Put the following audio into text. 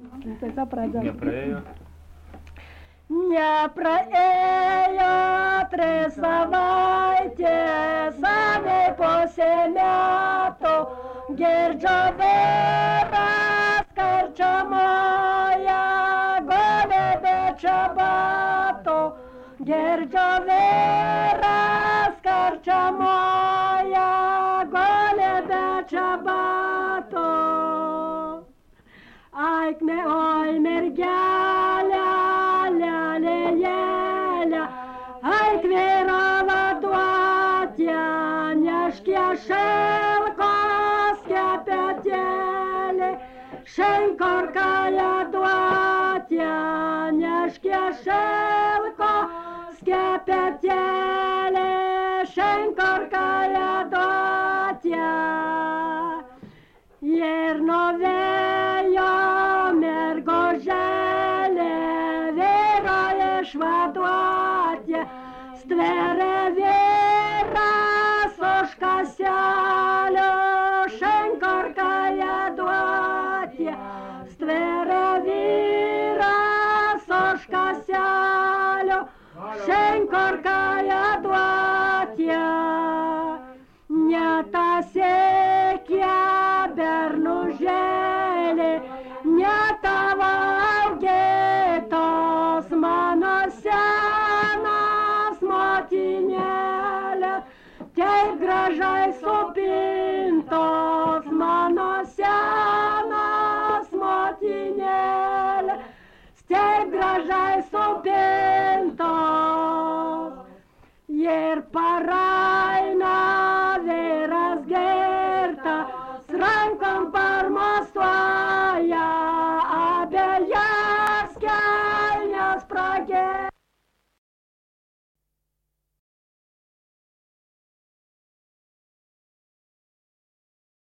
Tiesiog pradžia. Nepraėjo. Nepraėjo 3 savaitės, anei pusė metų, girdžiu vyras karčiamoje, guli be čabatų. Girdžiu vyras karčiamoje, guli be čabatų. Aikme, oi mergelė, lelė, aik vyro vaduotė, neškė šilkos kepetėlį, šenkorkaja duotė, neškė šilkos kepetėlį, šenkorkaja duotė. Ir novėjo mergoželė, vyro išvaduotė, stveria vyras už kaselio, šenkorkaja duotė, stveria vyras už kaselio, šenkorkaja duotė. Netasiekia bernužėlė, ne tavo augytos mano senas motinėlė, taip gražiai supintos mano senas motinėlė, taip gražiai supintos ir parai